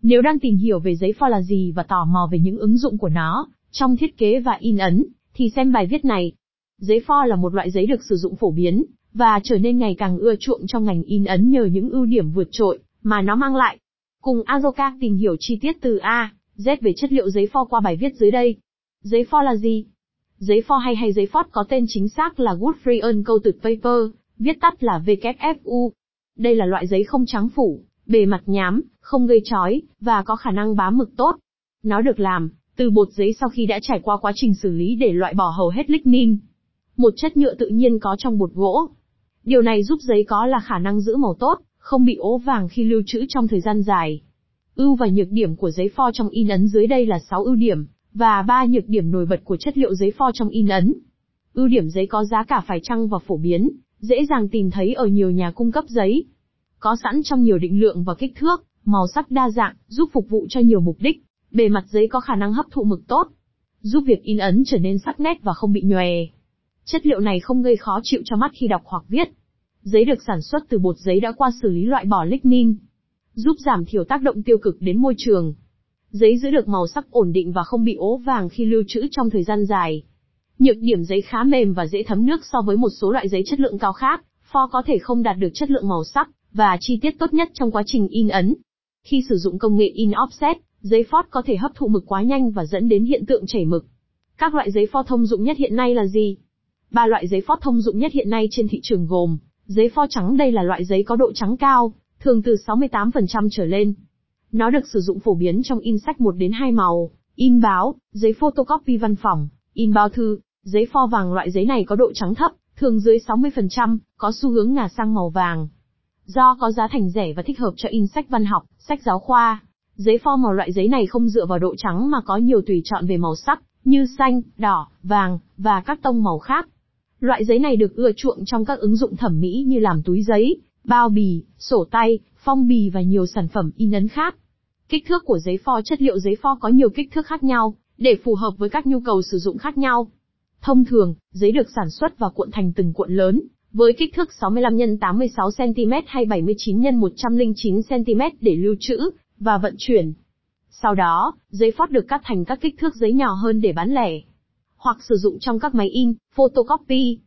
Nếu đang tìm hiểu về giấy pho là gì và tò mò về những ứng dụng của nó trong thiết kế và in ấn, thì xem bài viết này. Giấy pho là một loại giấy được sử dụng phổ biến và trở nên ngày càng ưa chuộng trong ngành in ấn nhờ những ưu điểm vượt trội mà nó mang lại. Cùng Azoka tìm hiểu chi tiết từ A, Z về chất liệu giấy pho qua bài viết dưới đây. Giấy pho là gì? Giấy pho hay giấy phốt có tên chính xác là Wood Free Uncoated Paper, viết tắt là WFU. Đây là loại giấy không trắng phủ, bề mặt nhám, không gây chói, và có khả năng bám mực tốt. Nó được làm từ bột giấy sau khi đã trải qua quá trình xử lý để loại bỏ hầu hết lignin, một chất nhựa tự nhiên có trong bột gỗ. Điều này giúp giấy có là khả năng giữ màu tốt, không bị ố vàng khi lưu trữ trong thời gian dài. Ưu và nhược điểm của giấy pho trong in ấn dưới đây là 6 ưu điểm, và 3 nhược điểm nổi bật của chất liệu giấy pho trong in ấn. Ưu điểm: giấy có giá cả phải chăng và phổ biến, dễ dàng tìm thấy ở nhiều nhà cung cấp giấy. Có sẵn trong nhiều định lượng và kích thước, màu sắc đa dạng, giúp phục vụ cho nhiều mục đích. Bề mặt giấy có khả năng hấp thụ mực tốt, giúp việc in ấn trở nên sắc nét và không bị nhòe. Chất liệu này không gây khó chịu cho mắt khi đọc hoặc viết. Giấy được sản xuất từ bột giấy đã qua xử lý loại bỏ lignin, giúp giảm thiểu tác động tiêu cực đến môi trường. Giấy giữ được màu sắc ổn định và không bị ố vàng khi lưu trữ trong thời gian dài. Nhược điểm: giấy khá mềm và dễ thấm nước so với một số loại giấy chất lượng cao khác. Pho có thể không đạt được chất lượng màu sắc và chi tiết tốt nhất trong quá trình in ấn. Khi sử dụng công nghệ in offset, giấy phốt có thể hấp thụ mực quá nhanh và dẫn đến hiện tượng chảy mực. Các loại giấy pho thông dụng nhất hiện nay là gì? 3 loại giấy phốt thông dụng nhất hiện nay trên thị trường gồm: giấy pho trắng. Đây là loại giấy có độ trắng cao, thường từ 68% trở lên. Nó được sử dụng phổ biến trong in sách 1 đến 2 màu, in báo, giấy photocopy văn phòng, in bao thư. Giấy pho vàng: loại giấy này có độ trắng thấp, thường dưới 60%, có xu hướng ngả sang màu vàng. Do có giá thành rẻ và thích hợp cho in sách văn học, sách giáo khoa. Giấy pho màu: loại giấy này không dựa vào độ trắng mà có nhiều tùy chọn về màu sắc, như xanh, đỏ, vàng, và các tông màu khác. Loại giấy này được ưa chuộng trong các ứng dụng thẩm mỹ như làm túi giấy, bao bì, sổ tay, phong bì và nhiều sản phẩm in ấn khác. Kích thước của giấy pho: chất liệu giấy pho có nhiều kích thước khác nhau, để phù hợp với các nhu cầu sử dụng khác nhau. Thông thường, giấy được sản xuất và cuộn thành từng cuộn lớn, với kích thước 65 x 86 cm hay 79 x 109 cm để lưu trữ và vận chuyển. Sau đó, giấy phốt được cắt thành các kích thước giấy nhỏ hơn để bán lẻ, hoặc sử dụng trong các máy in, photocopy.